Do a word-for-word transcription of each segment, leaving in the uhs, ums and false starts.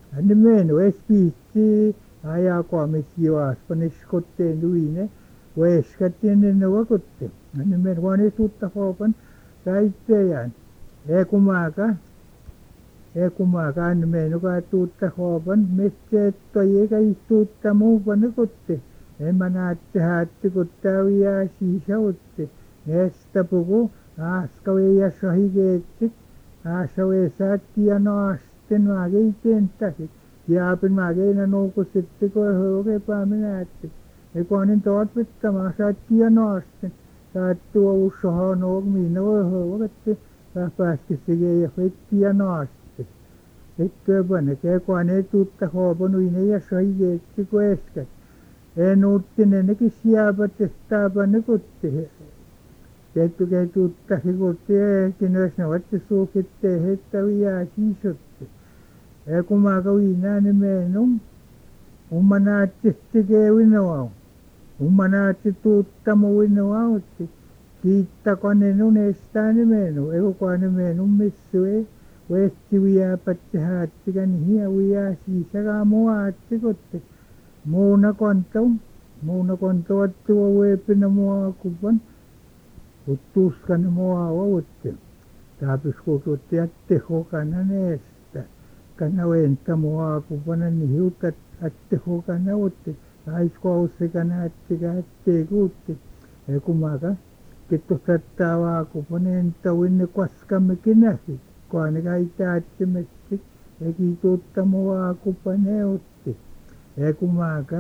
ane meno espiti aya kwa mesiwa spanishkotte duine weskatene no wakotte ane meno wane tutta hopan taitteyan e kumaka e kumaka ane meno ka tutta hopan messetto yeka istutta muupan kotte e manaatte haatti kottawiya siisautte nesta puku aaskaweya shahigeettik aasawe saattia naasten maageiten takit jaapin maageina noukusittiko hoge paaminaatti e kuanin toot pittämää saattia naasten saattua ussoha noog miina hoogette pääskisigee ja fettia naaste sitten pane ke kuane tutta hooponuine ja shahigeettiko eskat en uuttinen nekin siapattestaapane kutte Kettu kettu tähi kutte kinos ne vatte suukitte hettäviä siisotte. Ja kumaka uinaan menum. Ummanaatti tekee uinoa. Ummanaatti tuuttamu uinoa. Kiitta kone nunestaan menu. Ego kone menum missue. Westi viä patte haattikan hiä viä siisakaa muaatti kutte. Muuna kontou. Muuna kontou tuo uepina mua kuvan. Uttuskan mua outte. Taapis kututti jätte hokana neestä. Kana wenta mua kupana ni hiutat atte hokana outte. Aiskousse kana atte kätte kuutti. E kumaka. Kitto sattavaa kupana enta winne kwaskamme kinäsi. Kuane kaita atte mestik. E kitutta mua kupane outte. E kumaka.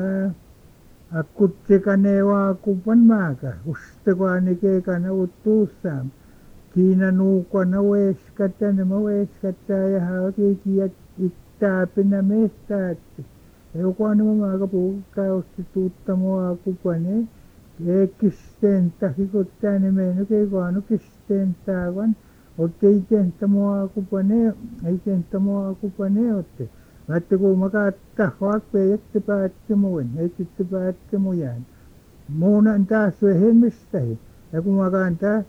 Akkutsikane waa kupan maaka. Ustakwane keekana uttuussaan. Kiina nuukwana weeskatane ma weeskattaa ja haakeeki ja ittaapina meestaatti. Eukwane ma maaka puhukkaa usti tuuttamoa kupane. Keekisteen tahikottaane meino keekuanu kisteen taavan. Otte itenttamoa kupane. Itenttamoa kupane otte. Mätte kuumaka atta huakpe jette päätte muun, jette päätte mujaan. Muunan taas vehemmistähi. Ja kuumaka antaa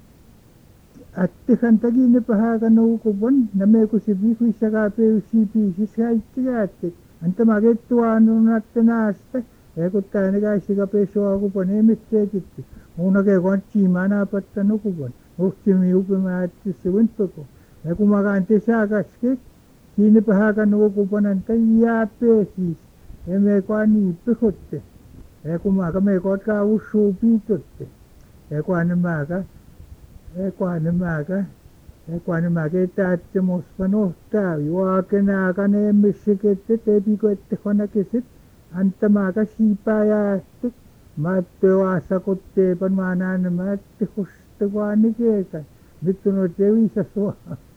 attehan takinne pahaka nuukupon, name kusipi kuissakaa peysi piisis haitti jäätte. Anta magettuaan atte naasta, ja kun tääne käisika pesua kupon emitteetitti. Muuna keekuan tsiimana patta nukupon. Uhtimi upimäätti se vintoko. Ja kuumaka ante saa kaskek. Siinä pahaka nuukupanan tajaa peesiis. Ja me kwa niippihotte. Ja kumaka me kotkaa ussuu piitotte. Ja kwa ne maaka. Ja kwa ne maaka. Ja kwa ne maaka etäätte mospa nohtaa. Juakenaa ne emmissikette tepiko ette honakesit. Anta maaka siipaa jäätte. Maatte vaasa kotteepan maa näänne maatte hoste kwa ne keekai. Nyt on ote viisa sua.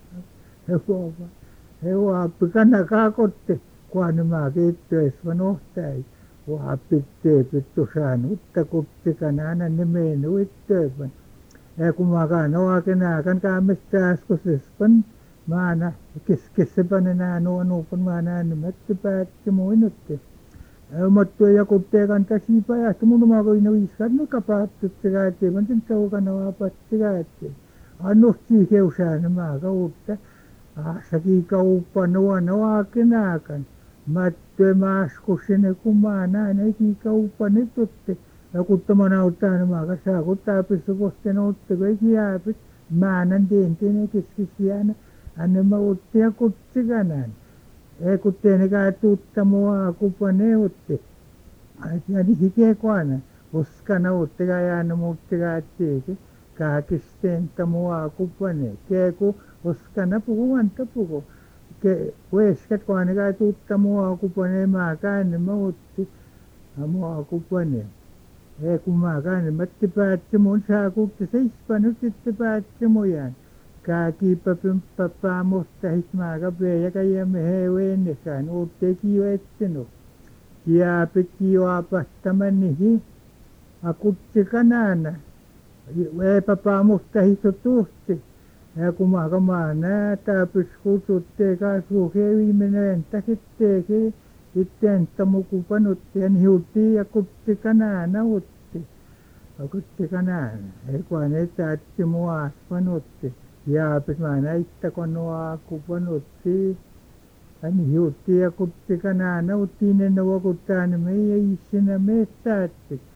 Ja kuopa. He vaappi kannakaa kotte, kuane maa keittoes vanohtai. Vaappi teepittu saanutta kotte kanana ne menu ittööpän. Ja kun maa kanoa kenaakan kaamesta äskosespan, maana keskessepän enää nuo nuupan maa näännemätti päätti muinutte. Mottu ja kutte kanta siipajasta mun maa koina viiskaan nuka paattutte käytte, mä sen taukana vaapatti käytte. Annuhtii keusään maa kautta. Asakin kauppa nuo noa kenaakan. Mättö maaskussine kun maa näin eikin kauppa ne totte. Ja kuttoman auttaa ne maa kasaa kuttaa pissu kosten otte kun eikin jääpit. Määnän teentene keskisiänä. Anne mä otte ja kutti kanaan. Ei kutteene kai tuutta mua kupa ne otte. Ja niin hikee kuana. Uskana otte kai jäännä muutte kai teeke. Kaakistenta mua kupa ne. Keeku. Uskana puhu anta puhu. Ke weeskat kuane kai tuutta mua kupane maa käänne muutti. Mua kupane. Ei kun maa käänne mätti päätti mun saa kutte seispa nyt sitten päätti mujaan. Kää kiipä pymppää musta hit maa kapee ja käjämme hei ennekään. Uutteki jo ettenu. Jääpikki jo apastaman nihi. A kutti kanana. Ei papaa musta hito tuhti. Ja kun maaka maa näätää pyskututte kasvu viimeinen entäkitteekin itse entä muku panutti ja nihutti ja kutti kanaa nautti. Ja kutti kanaa. Ei kun etäätti mua panutti. Ja pys maa näitta kun nuo ku panutti. Hän hiutti ja kutti kanaa nauttiin ne nuokuttaa ne meidän sinne metsäätti.